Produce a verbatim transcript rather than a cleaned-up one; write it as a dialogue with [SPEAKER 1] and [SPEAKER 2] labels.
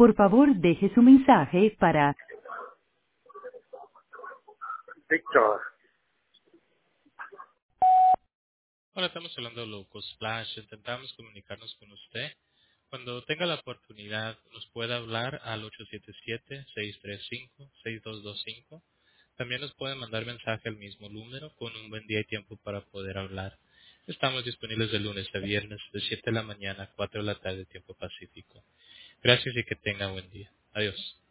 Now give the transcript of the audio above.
[SPEAKER 1] Por favor, deje su mensaje para
[SPEAKER 2] Víctor.
[SPEAKER 3] Hola, estamos hablando de Loco Splash. Intentamos comunicarnos con usted. Cuando tenga la oportunidad, nos puede hablar al ocho siete siete, seis tres cinco, seis dos dos cinco. También nos puede mandar mensaje al mismo número con un buen día y tiempo para poder hablar. Estamos disponibles de lunes a viernes de siete de la mañana a cuatro de la tarde tiempo pacífico. Gracias y que tenga buen día. Adiós.